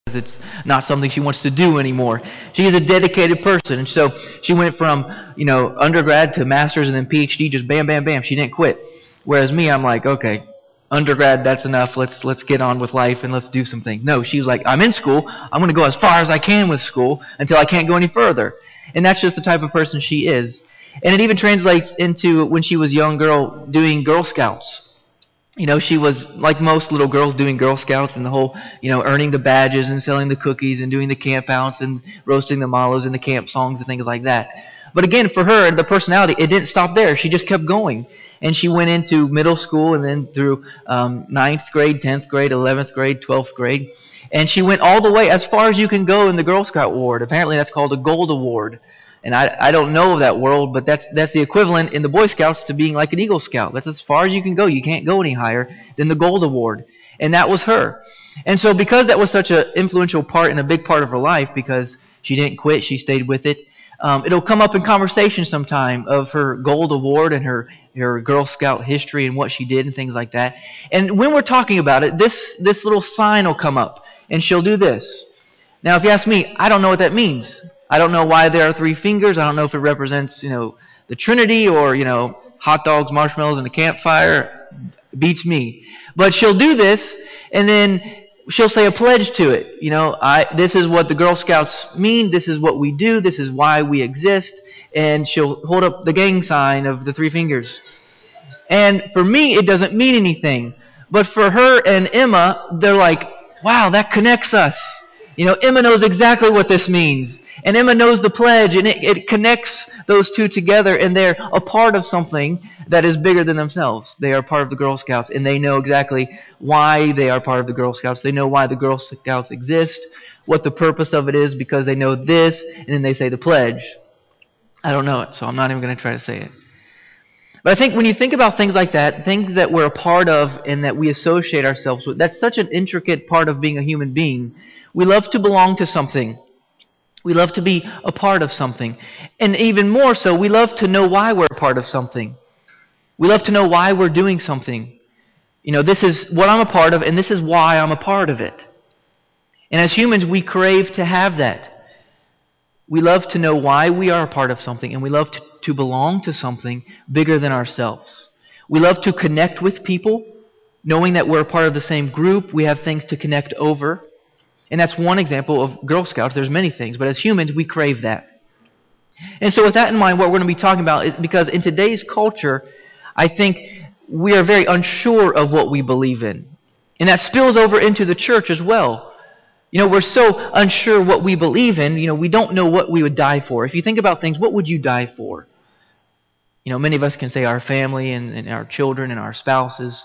it's not something she wants to do anymore. She is a dedicated person, and so she went from undergrad to master's and then PhD, just bam, bam, bam. She didn't quit. Whereas me, I'm like, okay, undergrad, that's enough. Let's get on with life and let's do some things. No, she was like, I'm in school. I'm going to go as far as I can with school until I can't go any further. And that's just the type of person she is. And it even translates into when she was a young girl doing Girl Scouts. She was like most little girls doing Girl Scouts and the whole, earning the badges and selling the cookies and doing the camp outs and roasting the mallows and the camp songs and things like that. But again, for her, the personality, it didn't stop there. She just kept going. And she went into middle school and then through 9th grade, 10th grade, 11th grade, 12th grade. And she went all the way as far as you can go in the Girl Scout Award. Apparently that's called a Gold Award. And I don't know of that world, but that's the equivalent in the Boy Scouts to being like an Eagle Scout. That's as far as you can go. You can't go any higher than the Gold Award. And that was her. And so because that was such an influential part and a big part of her life, because she didn't quit, she stayed with it, it'll come up in conversation sometime of her Gold Award and her Girl Scout history and what she did and things like that. And when we're talking about it, this little sign will come up, and she'll do this. Now, if you ask me, I don't know what that means. I don't know why there are 3 fingers. I don't know if it represents, the Trinity or, hot dogs, marshmallows, and a campfire. Beats me. But she'll do this, and then she'll say a pledge to it. This is what the Girl Scouts mean. This is what we do. This is why we exist. And she'll hold up the gang sign of the 3 fingers. And for me, it doesn't mean anything. But for her and Emma, they're like, wow, that connects us. Emma knows exactly what this means. And Emma knows the pledge, and it connects those two together, and they're a part of something that is bigger than themselves. They are part of the Girl Scouts, and they know exactly why they are part of the Girl Scouts. They know why the Girl Scouts exist, what the purpose of it is, because they know this, and then they say the pledge. I don't know it, so I'm not even going to try to say it. But I think when you think about things like that, things that we're a part of and that we associate ourselves with, that's such an intricate part of being a human being. We love to belong to something. We love to be a part of something. And even more so, we love to know why we're a part of something. We love to know why we're doing something. This is what I'm a part of, and this is why I'm a part of it. And as humans, we crave to have that. We love to know why we are a part of something, and we love to belong to something bigger than ourselves. We love to connect with people, knowing that we're a part of the same group. We have things to connect over. And that's one example of Girl Scouts. There's many things, but as humans, we crave that. And so with that in mind, what we're going to be talking about is because in today's culture, I think we are very unsure of what we believe in. And that spills over into the church as well. We're so unsure what we believe in, we don't know what we would die for. If you think about things, what would you die for? Many of us can say our family and our children and our spouses.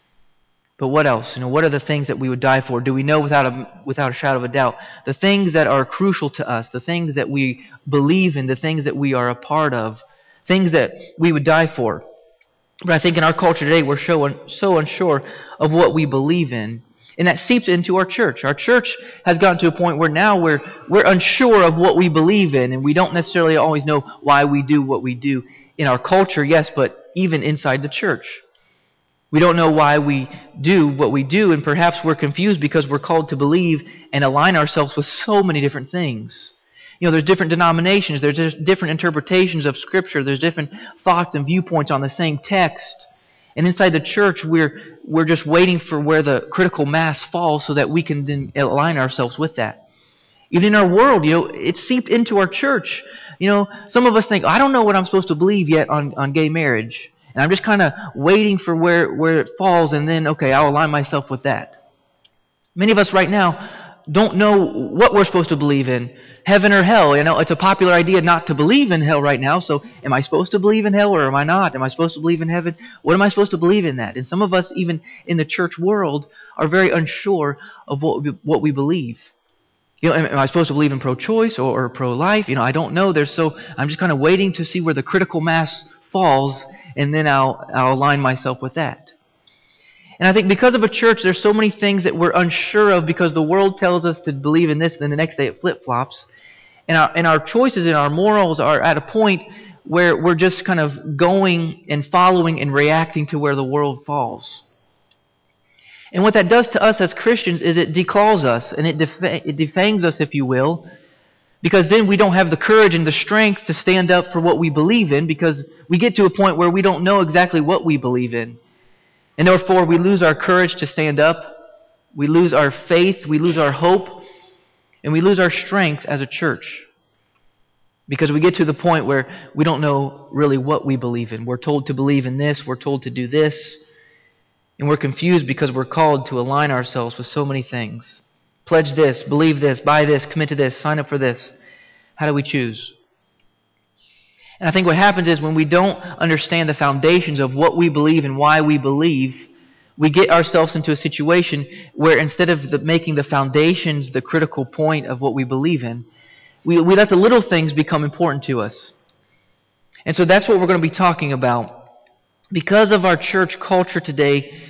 But what else? What are the things that we would die for? Do we know without a shadow of a doubt? The things that are crucial to us, the things that we believe in, the things that we are a part of, things that we would die for. But I think in our culture today, we're so unsure of what we believe in. And that seeps into our church. Our church has gotten to a point where now we're unsure of what we believe in, and we don't necessarily always know why we do what we do. In our culture, yes, but even inside the church. We don't know why we do what we do, and perhaps we're confused because we're called to believe and align ourselves with so many different things. There's different denominations, there's just different interpretations of Scripture, there's different thoughts and viewpoints on the same text. And inside the church, we're just waiting for where the critical mass falls so that we can then align ourselves with that. Even in our world, it seeped into our church. Some of us think, I don't know what I'm supposed to believe yet on gay marriage. And I'm just kind of waiting for where it falls, and then, okay, I'll align myself with that. Many of us right now don't know what we're supposed to believe in, heaven or hell. It's a popular idea not to believe in hell right now, so am I supposed to believe in hell or am I not? Am I supposed to believe in heaven? What am I supposed to believe in that? And some of us, even in the church world, are very unsure of what we believe. Am I supposed to believe in pro-choice or pro-life? I don't know. I'm just kind of waiting to see where the critical mass falls, and then I'll align myself with that. And I think because of a church, there's so many things that we're unsure of because the world tells us to believe in this, and then the next day it flip-flops. And our choices and our morals are at a point where we're just kind of going and following and reacting to where the world falls. And what that does to us as Christians is it declaws us and it defangs us, if you will, because then we don't have the courage and the strength to stand up for what we believe in, because we get to a point where we don't know exactly what we believe in. And therefore we lose our courage to stand up, we lose our faith, we lose our hope, and we lose our strength as a church. Because we get to the point where we don't know really what we believe in. We're told to believe in this, we're told to do this, and we're confused because we're called to align ourselves with so many things. Pledge this, believe this, buy this, commit to this, sign up for this. How do we choose? And I think what happens is when we don't understand the foundations of what we believe and why we believe, we get ourselves into a situation where instead of making the foundations the critical point of what we believe in, we let the little things become important to us. And so that's what we're going to be talking about. Because of our church culture today,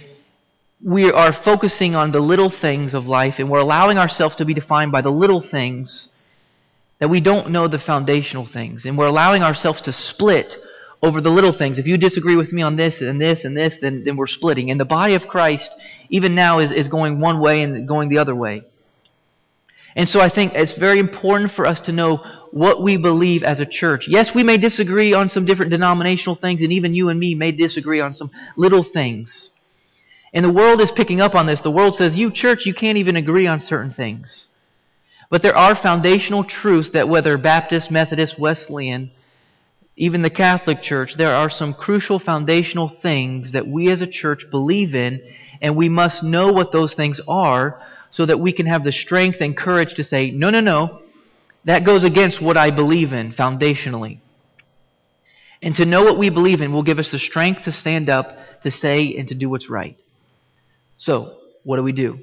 we are focusing on the little things of life, and we're allowing ourselves to be defined by the little things that we don't know the foundational things. And we're allowing ourselves to split over the little things. If you disagree with me on this and this and this, then we're splitting. And the body of Christ, even now, is going one way and going the other way. And so I think it's very important for us to know what we believe as a church. Yes, we may disagree on some different denominational things, and even you and me may disagree on some little things. And the world is picking up on this. The world says, you church, you can't even agree on certain things. But there are foundational truths that whether Baptist, Methodist, Wesleyan, even the Catholic Church, there are some crucial foundational things that we as a church believe in, and we must know what those things are so that we can have the strength and courage to say, no, that goes against what I believe in foundationally. And to know what we believe in will give us the strength to stand up, to say, and to do what's right. So, what do?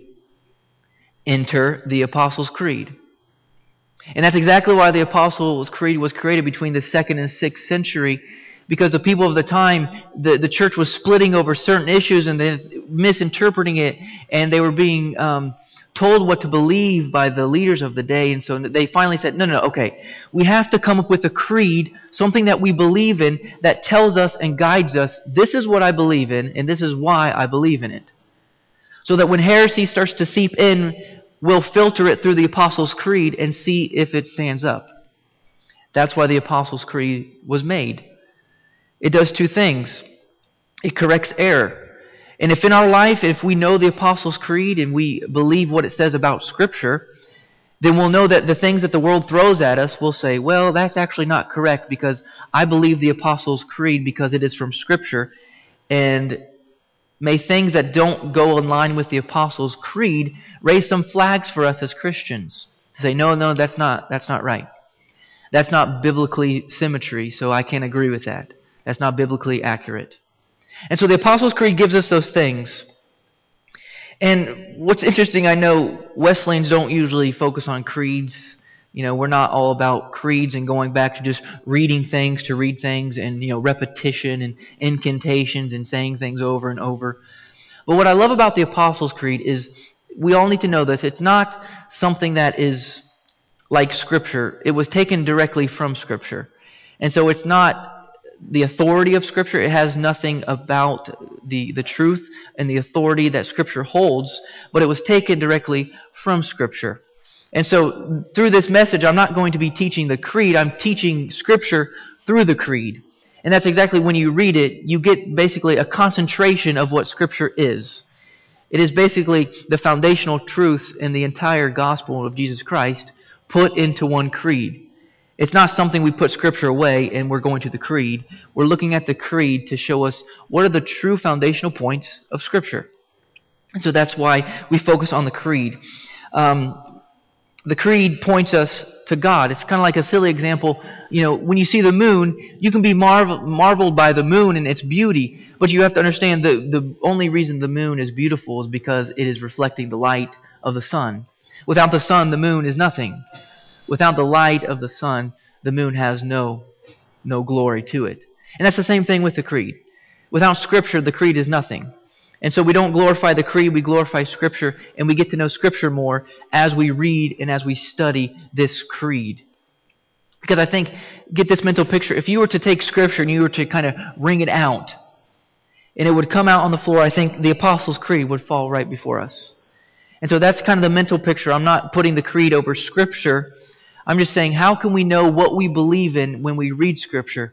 Enter the Apostles' Creed. And that's exactly why the Apostles' Creed was created between the 2nd and 6th century, because the people of the time, the church was splitting over certain issues and then misinterpreting it, and they were being told what to believe by the leaders of the day. And so they finally said, no, okay, we have to come up with a creed, something that we believe in that tells us and guides us, this is what I believe in, and this is why I believe in it. So that when heresy starts to seep in, we'll filter it through the Apostles' Creed and see if it stands up. That's why the Apostles' Creed was made. It does two things. It corrects error. And if in our life, if we know the Apostles' Creed and we believe what it says about Scripture, then we'll know that the things that the world throws at us, we'll say, well, that's actually not correct because I believe the Apostles' Creed because it is from Scripture. And may things that don't go in line with the Apostles' Creed raise some flags for us as Christians. To say, no, that's not right. That's not biblically symmetry, so I can't agree with that. That's not biblically accurate. And so the Apostles' Creed gives us those things. And what's interesting, I know Wesleyans don't usually focus on creeds. You know, we're not all about creeds and going back to just reading things to read things and, repetition and incantations and saying things over and over. But what I love about the Apostles' Creed is we all need to know this. It's not something that is like Scripture. It was taken directly from Scripture. And so it's not the authority of Scripture. It has nothing about the truth and the authority that Scripture holds, but it was taken directly from Scripture. And so through this message, I'm not going to be teaching the creed. I'm teaching Scripture through the creed. And that's exactly when you read it, you get basically a concentration of what Scripture is. It is basically the foundational truths in the entire gospel of Jesus Christ put into one creed. It's not something we put Scripture away and we're going to the creed. We're looking at the creed to show us what are the true foundational points of Scripture. And so that's why we focus on the creed. The creed points us to God. It's kind of like a silly example. When you see the moon, you can be marveled by the moon and its beauty, but you have to understand the only reason the moon is beautiful is because it is reflecting the light of the sun. Without the sun, the moon is nothing. Without the light of the sun, the moon has no glory to it. And that's the same thing with the creed. Without Scripture, the creed is nothing. And so we don't glorify the creed, we glorify Scripture, and we get to know Scripture more as we read and as we study this creed. Because I think, get this mental picture, if you were to take Scripture and you were to kind of wring it out, and it would come out on the floor, I think the Apostles' Creed would fall right before us. And so that's kind of the mental picture. I'm not putting the creed over Scripture. I'm just saying, how can we know what we believe in when we read Scripture?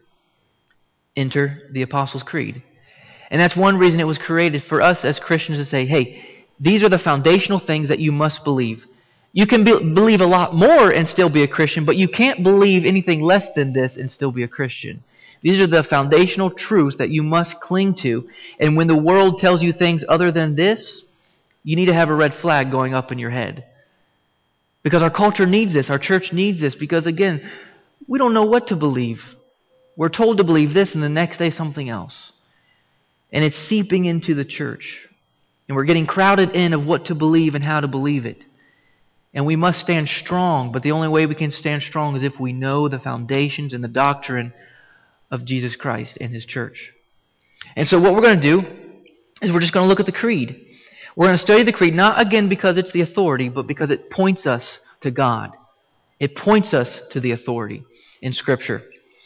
Enter the Apostles' Creed. And that's one reason it was created, for us as Christians to say, hey, these are the foundational things that you must believe. You can believe a lot more and still be a Christian, but you can't believe anything less than this and still be a Christian. These are the foundational truths that you must cling to. And when the world tells you things other than this, you need to have a red flag going up in your head. Because our culture needs this. Our church needs this. Because again, we don't know what to believe. We're told to believe this and the next day something else. And it's seeping into the church. And we're getting crowded in of what to believe and how to believe it. And we must stand strong. But the only way we can stand strong is if we know the foundations and the doctrine of Jesus Christ and His church. And so what we're going to do is we're just going to look at the creed. We're going to study the creed, not again because it's the authority, but because it points us to God. It points us to the authority in Scripture.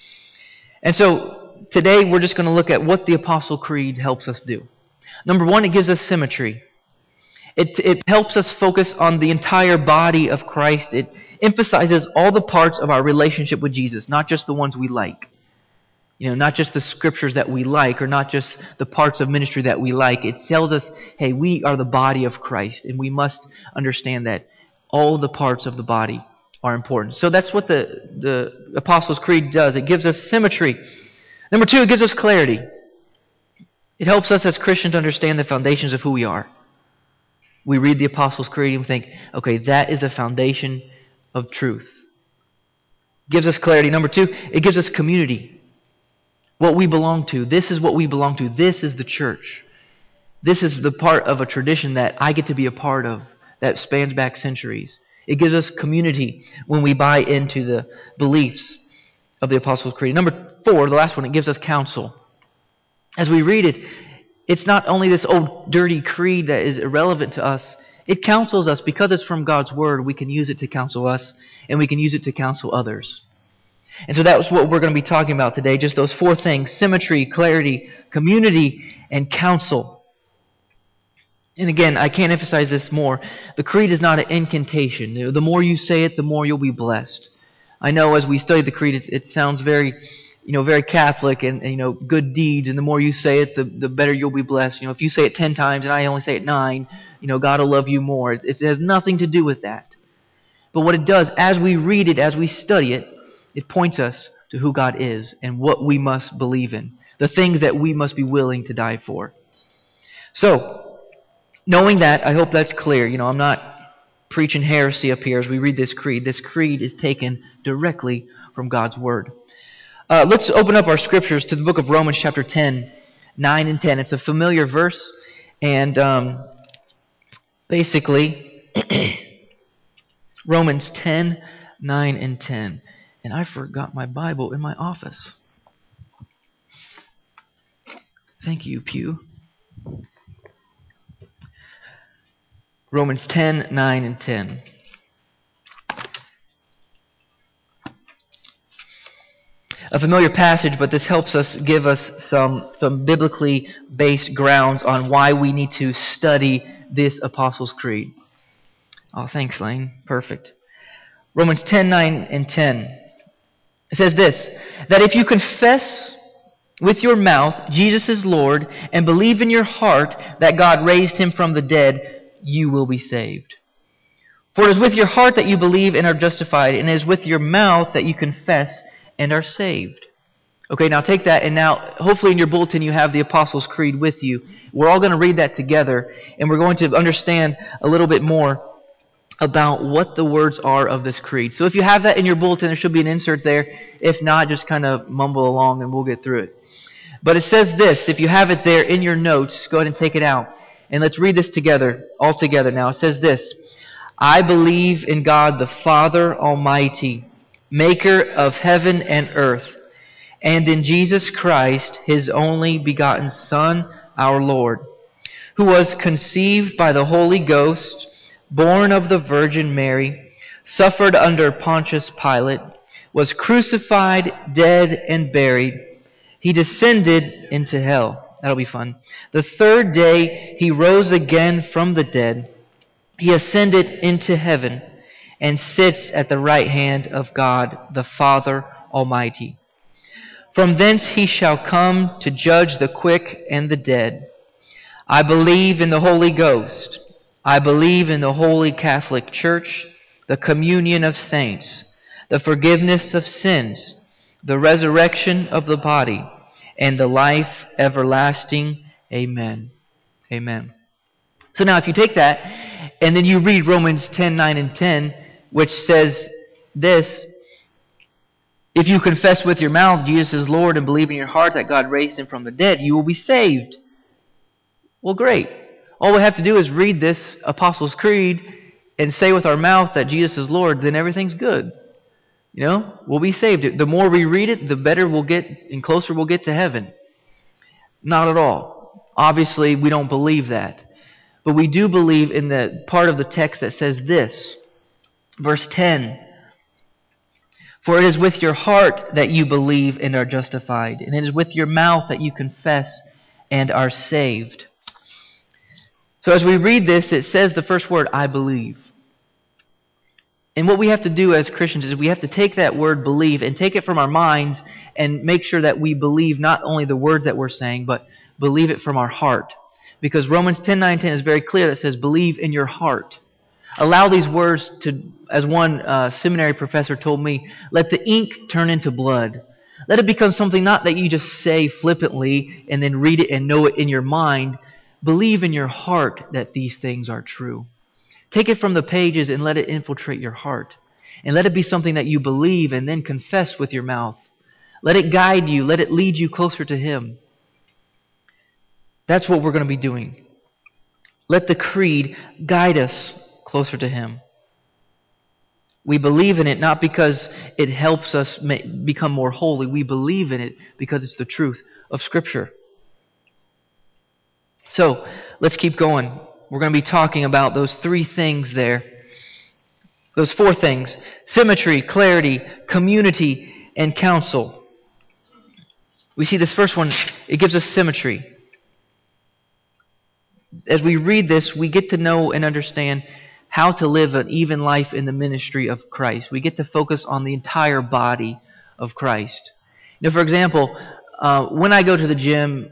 And so today we're just going to look at what the Apostle Creed helps us do. Number one, it gives us symmetry. It helps us focus on the entire body of Christ. It emphasizes all the parts of our relationship with Jesus, not just the ones we like. Not just the scriptures that we like, or not just the parts of ministry that we like. It tells us, hey, we are the body of Christ, and we must understand that all the parts of the body are important. So that's what the Apostles' Creed does. It gives us symmetry. Number two, it gives us clarity. It helps us as Christians understand the foundations of who we are. We read the Apostles' Creed and we think, okay, that is the foundation of truth. It gives us clarity. Number two, it gives us community. What we belong to. This is what we belong to. This is the church. This is the part of a tradition that I get to be a part of that spans back centuries. It gives us community when we buy into the beliefs of the Apostles' Creed. Number four, the last one, it gives us counsel. As we read it, it's not only this old dirty creed that is irrelevant to us. It counsels us. Because it's from God's Word, we can use it to counsel us, and we can use it to counsel others. And so that's what we're going to be talking about today. Just those four things: symmetry, clarity, community, and counsel. And again, I can't emphasize this more. The creed is not an incantation. The more you say it, the more you'll be blessed. I know as we study the creed, it sounds very, very Catholic and good deeds. And the more you say it, the better you'll be blessed. If you say it 10 times and I only say it 9, God will love you more. It has nothing to do with that. But what it does, as we read it, as we study it, it points us to who God is and what we must believe in. The things that we must be willing to die for. So, knowing that, I hope that's clear. I'm not preaching heresy up here as we read this creed. This creed is taken directly from God's Word. Let's open up our scriptures to the book of Romans chapter 10, 9 and 10. It's a familiar verse. And basically, Romans 10, 9 and 10. And I forgot my Bible in my office. Thank you, Pew. Romans 10, 9, and 10. A familiar passage, but this helps us give us some biblically based grounds on why we need to study this Apostles' Creed. Oh, thanks, Lane. Perfect. Romans 10, 9, and 10. It says this, that if you confess with your mouth Jesus is Lord and believe in your heart that God raised Him from the dead, you will be saved. For it is with your heart that you believe and are justified, and it is with your mouth that you confess and are saved. Okay, now take that, and now hopefully in your bulletin you have the Apostles' Creed with you. We're all going to read that together, and we're going to understand a little bit more about what the words are of this creed. So if you have that in your bulletin, there should be an insert there. If not, just kind of mumble along and we'll get through it. But it says this, if you have it there in your notes, go ahead and take it out. And let's read this together, all together now. It says this, I believe in God the Father Almighty, maker of heaven and earth, and in Jesus Christ, His only begotten Son, our Lord, who was conceived by the Holy Ghost, born of the Virgin Mary, suffered under Pontius Pilate, was crucified, dead, and buried. He descended into hell. That'll be fun. The third day he rose again from the dead. He ascended into heaven and sits at the right hand of God, the Father Almighty. From thence he shall come to judge the quick and the dead. I believe in the Holy Ghost. I believe in the Holy Catholic Church, the communion of saints, the forgiveness of sins, the resurrection of the body, and the life everlasting. Amen. Amen. So now if you take that, and then you read Romans 10:9 and 10, which says this: if you confess with your mouth Jesus is Lord and believe in your heart that God raised him from the dead, you will be saved. Well, great. All we have to do is read this Apostles' Creed and say with our mouth that Jesus is Lord, then everything's good. You know, we'll be saved. The more we read it, the better we'll get and closer we'll get to heaven. Not at all. Obviously, we don't believe that. But we do believe in the part of the text that says this. Verse 10. For it is with your heart that you believe and are justified, and it is with your mouth that you confess and are saved. So as we read this, it says the first word, I believe. And what we have to do as Christians is we have to take that word believe and take it from our minds and make sure that we believe not only the words that we're saying, but believe it from our heart. Because Romans 10:9-10 is very clear that says believe in your heart. Allow these words to, as one seminary professor told me, let the ink turn into blood. Let it become something not that you just say flippantly and then read it and know it in your mind. Believe in your heart that these things are true. Take it from the pages and let it infiltrate your heart. And let it be something that you believe and then confess with your mouth. Let it guide you. Let it lead you closer to Him. That's what we're going to be doing. Let the creed guide us closer to Him. We believe in it not because it helps us become more holy. We believe in it because it's the truth of Scripture. So, let's keep going. We're going to be talking about those three things there. Those four things. Symmetry, clarity, community, and counsel. We see this first one, it gives us symmetry. As we read this, we get to know and understand how to live an even life in the ministry of Christ. We get to focus on the entire body of Christ. You know, for example, when I go to the gym,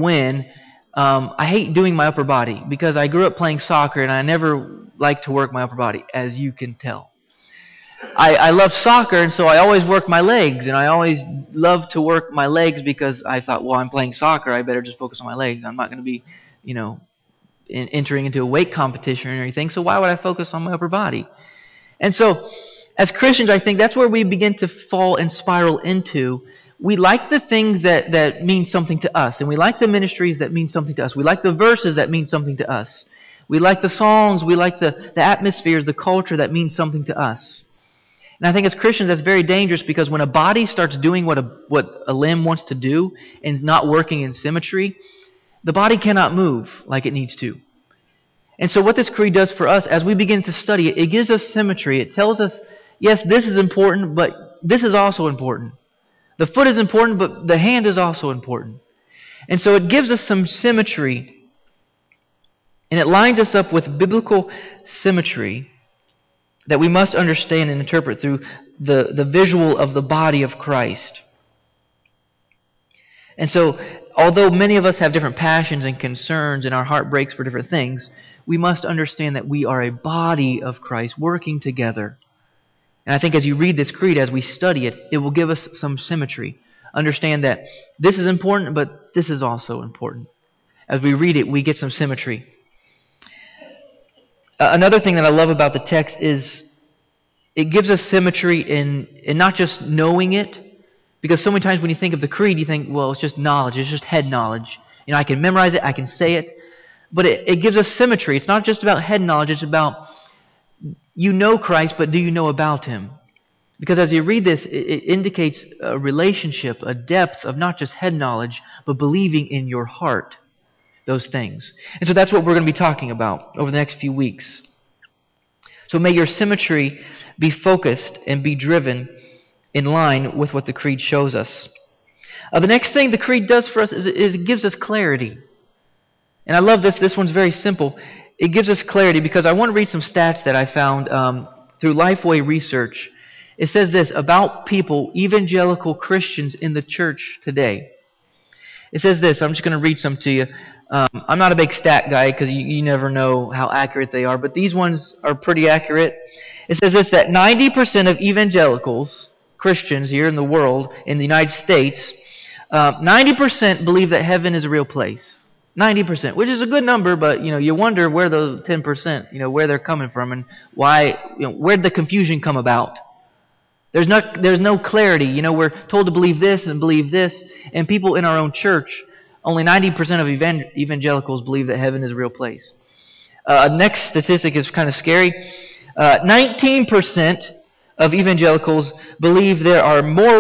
I hate doing my upper body because I grew up playing soccer and I never liked to work my upper body, as you can tell. I love soccer, and so I always work my legs, and I always love to work my legs because I thought, well, I'm playing soccer, I better just focus on my legs. I'm not going to be, entering into a weight competition or anything, so why would I focus on my upper body? And so, as Christians, I think that's where we begin to fall and spiral into. We like the things that mean something to us, and we like the ministries that mean something to us. We like the verses that mean something to us. We like the songs, we like the atmospheres, the culture that means something to us. And I think as Christians that's very dangerous, because when a body starts doing what a limb wants to do and not working in symmetry, the body cannot move like it needs to. And so what this creed does for us, as we begin to study it, it gives us symmetry. It tells us, yes, this is important, but this is also important. The foot is important, but the hand is also important. And so it gives us some symmetry, and it lines us up with biblical symmetry that we must understand and interpret through the visual of the body of Christ. And so, although many of us have different passions and concerns and our heart breaks for different things, we must understand that we are a body of Christ working together. And I think as you read this creed, as we study it, it will give us some symmetry. Understand that this is important, but this is also important. As we read it, we get some symmetry. Another thing that I love about the text is it gives us symmetry in not just knowing it, because so many times when you think of the creed, you think, well, it's just knowledge, it's just head knowledge. I can memorize it, I can say it, but it gives us symmetry. It's not just about head knowledge, it's about you know Christ, but do you know about Him? Because as you read this, it indicates a relationship, a depth of not just head knowledge, but believing in your heart those things. And so that's what we're going to be talking about over the next few weeks. So may your symmetry be focused and be driven in line with what the creed shows us. The next thing the creed does for us is it gives us clarity. And I love this. This one's very simple. It gives us clarity because I want to read some stats that I found through Lifeway research. It says this about people, evangelical Christians in the church today. It says this. I'm just going to read some to you. I'm not a big stat guy because you never know how accurate they are, but these ones are pretty accurate. It says this, that 90% of evangelicals, Christians here in the world, in the United States, 90% believe that heaven is a real place. 90%, which is a good number, but you wonder where those 10%, where they're coming from and why, where did the confusion come about? There's no clarity. We're told to believe this and believe this, and people in our own church, only 90% of evangelicals believe that heaven is a real place. Next statistic is kind of scary. 19% of evangelicals believe there are many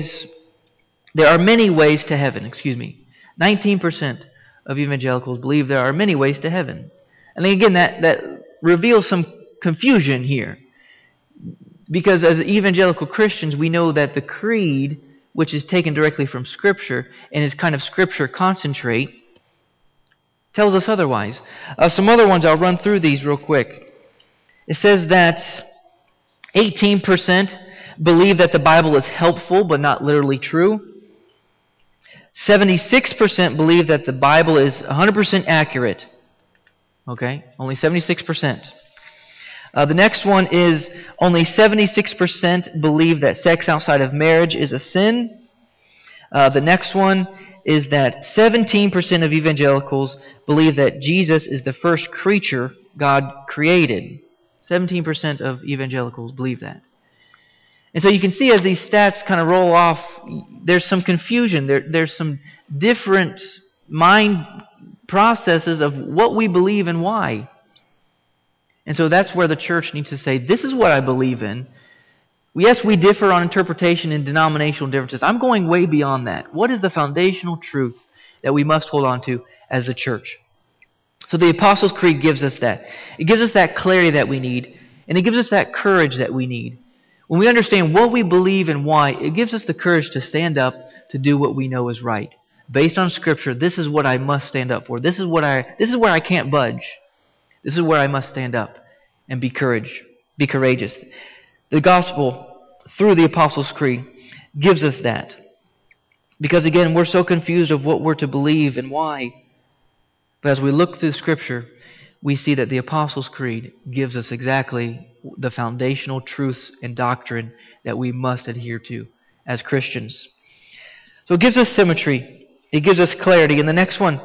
ways to heaven. 19% of evangelicals believe there are many ways to heaven. And again, that reveals some confusion here. Because as evangelical Christians, we know that the creed, which is taken directly from Scripture and is kind of Scripture concentrate, tells us otherwise. Some other ones, I'll run through these real quick. It says that 18% believe that the Bible is helpful but not literally true. 76% believe that the Bible is 100% accurate. Okay? Only 76%. The next one is only 76% believe that sex outside of marriage is a sin. The next one is that 17% of evangelicals believe that Jesus is the first creature God created. 17% of evangelicals believe that. And so you can see as these stats kind of roll off, there's some confusion. There's some different mind processes of what we believe and why. And so that's where the church needs to say, this is what I believe in. Yes, we differ on interpretation and denominational differences. I'm going way beyond that. What is the foundational truths that we must hold on to as a church? So the Apostles' Creed gives us that. It gives us that clarity that we need, and it gives us that courage that we need. When we understand what we believe and why, it gives us the courage to stand up to do what we know is right. Based on Scripture, this is what I must stand up for. This is where I can't budge. This is where I must stand up and be courageous. The gospel, through the Apostles' Creed, gives us that. Because again, we're so confused of what we're to believe and why. But as we look through Scripture, we see that the Apostles' Creed gives us exactly the foundational truths and doctrine that we must adhere to as Christians. So it gives us symmetry. It gives us clarity. And the next one,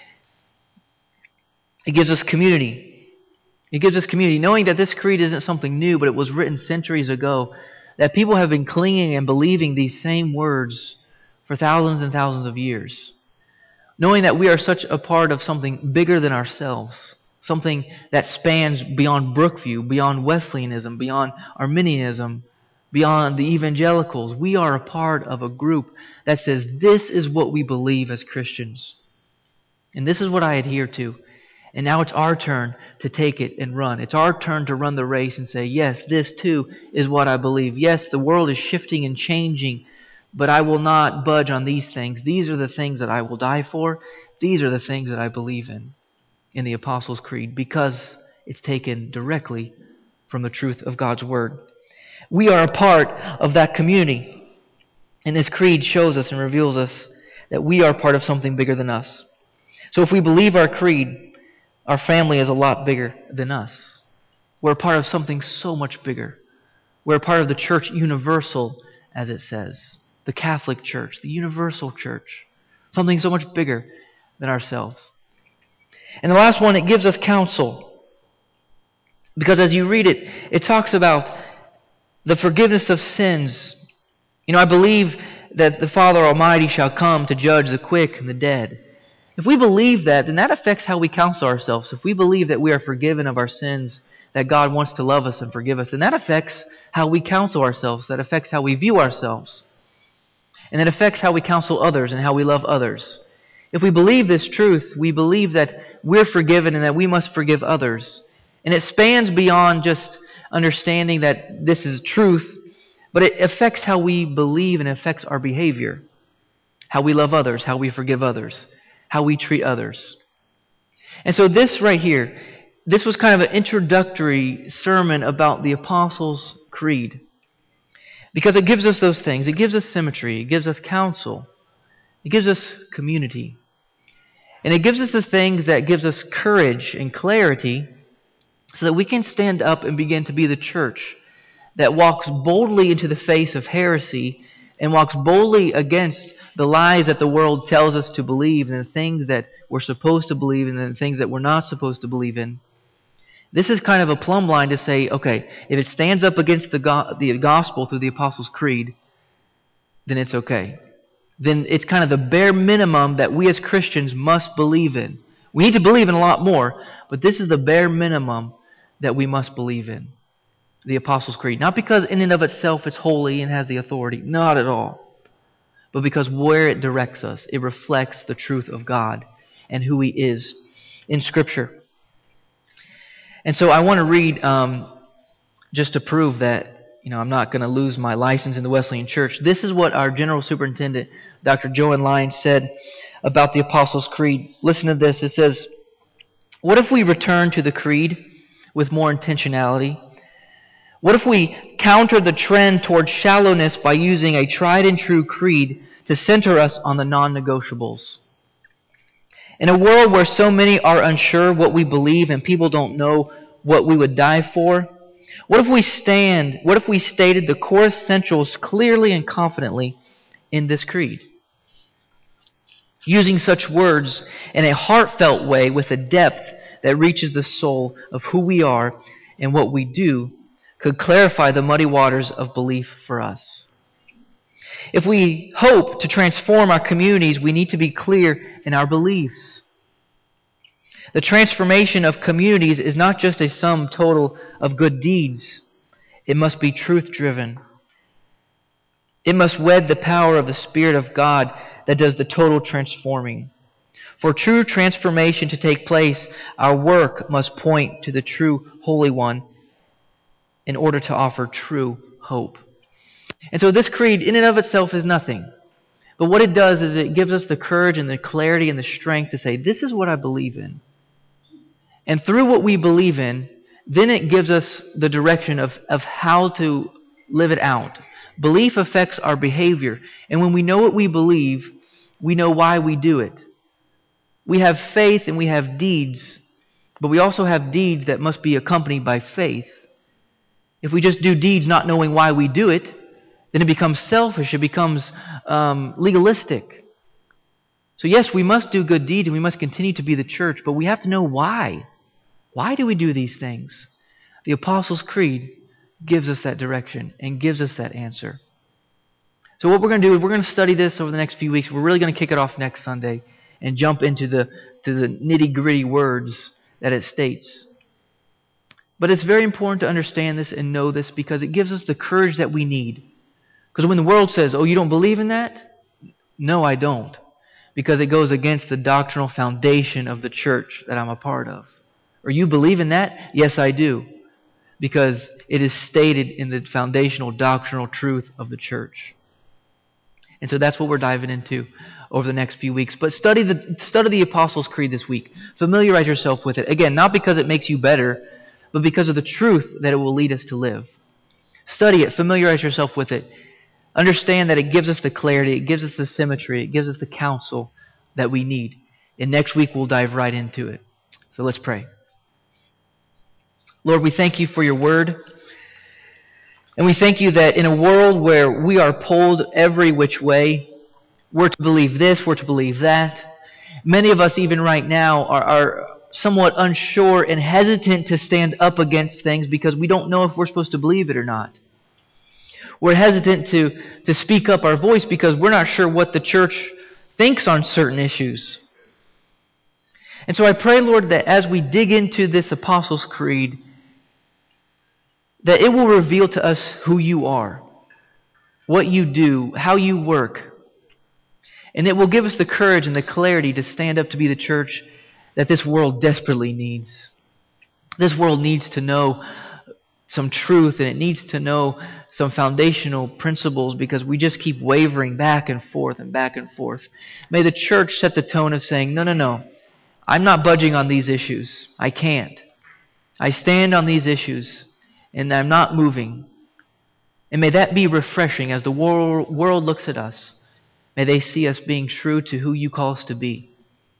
it gives us community. It gives us community, knowing that this creed isn't something new, but it was written centuries ago, that people have been clinging and believing these same words for thousands and thousands of years. Knowing that we are such a part of something bigger than ourselves, something that spans beyond Brookview, beyond Wesleyanism, beyond Arminianism, beyond the evangelicals. We are a part of a group that says this is what we believe as Christians. And this is what I adhere to. And now it's our turn to take it and run. It's our turn to run the race and say, yes, this too is what I believe. Yes, the world is shifting and changing, but I will not budge on these things. These are the things that I will die for. These are the things that I believe in the Apostles' Creed, because it's taken directly from the truth of God's Word. We are a part of that community. And this creed shows us and reveals us that we are part of something bigger than us. So if we believe our creed, our family is a lot bigger than us. We're a part of something so much bigger. We're a part of the church universal, as it says. The Catholic Church, the universal church. Something so much bigger than ourselves. And the last one, it gives us counsel. Because as you read it, it talks about the forgiveness of sins. I believe that the Father Almighty shall come to judge the quick and the dead. If we believe that, then that affects how we counsel ourselves. If we believe that we are forgiven of our sins, that God wants to love us and forgive us, then that affects how we counsel ourselves. That affects how we view ourselves. And it affects how we counsel others and how we love others. If we believe this truth, we believe that we're forgiven and that we must forgive others. And it spans beyond just understanding that this is truth, but it affects how we believe and affects our behavior. how we love others, how we forgive others, how we treat others. And so this right here, this was kind of an introductory sermon about the Apostles' Creed. Because it gives us those things. It gives us symmetry. It gives us counsel. It gives us community. And it gives us the things that gives us courage and clarity so that we can stand up and begin to be the church that walks boldly into the face of heresy and walks boldly against the lies that the world tells us to believe and the things that we're supposed to believe and the things that we're not supposed to believe in. This is kind of a plumb line to say, okay, if it stands up against the gospel through the Apostles' Creed, then it's okay. Then it's kind of the bare minimum that we as Christians must believe in. We need to believe in a lot more, but this is the bare minimum that we must believe in. The Apostles' Creed. Not because in and of itself it's holy and has the authority. Not at all. But because where it directs us, it reflects the truth of God and who He is in Scripture. And so I want to read, just to prove that I'm not going to lose my license in the Wesleyan Church. This is what our General Superintendent, Dr. Joan Lyons, said about the Apostles' Creed. Listen to this. It says, "What if we return to the Creed with more intentionality? What if we counter the trend toward shallowness by using a tried and true creed to center us on the non-negotiables? In a world where so many are unsure what we believe and people don't know what we would die for, what if we stated the core essentials clearly and confidently in this creed? Using such words in a heartfelt way with a depth that reaches the soul of who we are and what we do could clarify the muddy waters of belief for us. If we hope to transform our communities, we need to be clear in our beliefs. The transformation of communities is not just a sum total of good deeds. It must be truth-driven. It must wed the power of the Spirit of God that does the total transforming. For true transformation to take place, our work must point to the true Holy One in order to offer true hope." And so this creed in and of itself is nothing. But what it does is it gives us the courage and the clarity and the strength to say, this is what I believe in. And through what we believe in, then it gives us the direction of how to live it out. Belief affects our behavior. And when we know what we believe, we know why we do it. We have faith and we have deeds, but we also have deeds that must be accompanied by faith. If we just do deeds not knowing why we do it, then it becomes selfish, it becomes legalistic. So yes, we must do good deeds and we must continue to be the church, but we have to know why. Why do we do these things? The Apostles' Creed gives us that direction and gives us that answer. So what we're going to do is we're going to study this over the next few weeks. We're really going to kick it off next Sunday and jump into the nitty-gritty words that it states. But it's very important to understand this and know this because it gives us the courage that we need. Because when the world says, oh, you don't believe in that? No, I don't. Because it goes against the doctrinal foundation of the church that I'm a part of. Or you believe in that? Yes, I do. Because it is stated in the foundational doctrinal truth of the church. And so that's what we're diving into over the next few weeks. But study the Apostles' Creed this week. Familiarize yourself with it. Again, not because it makes you better, but because of the truth that it will lead us to live. Study it. Familiarize yourself with it. Understand that it gives us the clarity, it gives us the symmetry, it gives us the counsel that we need. And next week we'll dive right into it. So let's pray. Lord, we thank you for your word. And we thank you that in a world where we are pulled every which way, we're to believe this, we're to believe that. Many of us even right now are somewhat unsure and hesitant to stand up against things because we don't know if we're supposed to believe it or not. We're hesitant to speak up our voice because we're not sure what the church thinks on certain issues. And so I pray, Lord, that as we dig into this Apostles' Creed, that it will reveal to us who you are, what you do, how you work. And it will give us the courage and the clarity to stand up to be the church that this world desperately needs. This world needs to know some truth, and it needs to know some foundational principles, because we just keep wavering back and forth and back and forth. May the church set the tone of saying, no, I'm not budging on these issues. I can't. I stand on these issues, and I'm not moving. And may that be refreshing as the world looks at us. May they see us being true to who you call us to be.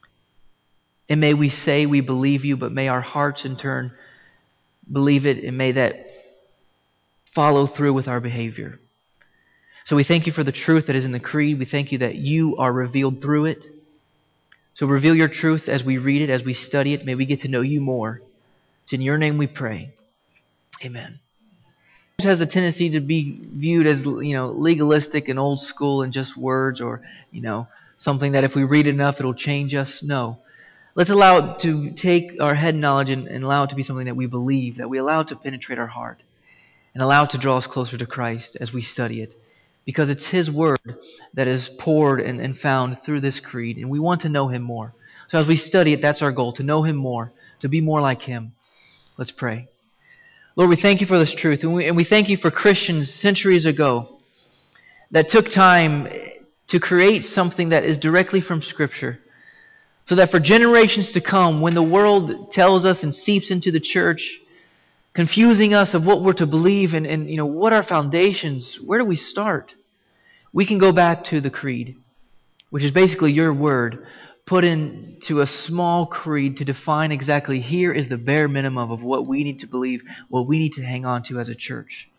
And may we say we believe you, but may our hearts in turn believe it, and may that follow through with our behavior. So we thank you for the truth that is in the creed. We thank you that you are revealed through it. So reveal your truth as we read it, as we study it. May we get to know you more. It's in your name we pray. Amen. It has the tendency to be viewed as, legalistic and old school and just words, or, something that if we read enough it'll change us. No. Let's allow it to take our head knowledge and allow it to be something that we believe, that we allow it to penetrate our heart, and allow it to draw us closer to Christ as we study it. Because it's His Word that is poured and found through this creed, and we want to know Him more. So as we study it, that's our goal, to know Him more, to be more like Him. Let's pray. Lord, we thank you for this truth, and we thank you for Christians centuries ago that took time to create something that is directly from Scripture, so that for generations to come, when the world tells us and seeps into the church, confusing us of what we're to believe and what our foundations, where do we start? We can go back to the creed, which is basically your word, put into a small creed to define exactly, here is the bare minimum of what we need to believe, what we need to hang on to as a church.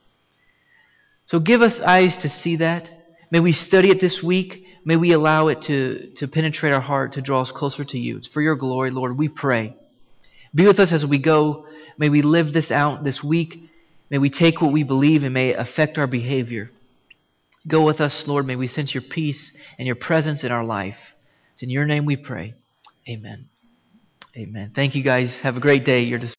So give us eyes to see that. May we study it this week. May we allow it to penetrate our heart, to draw us closer to you. It's for your glory, Lord, we pray. Be with us as we go. May we live this out this week. May we take what we believe and may it affect our behavior. Go with us, Lord. May we sense your peace and your presence in our life. It's in your name we pray. Amen. Amen. Thank you, guys. Have a great day. You're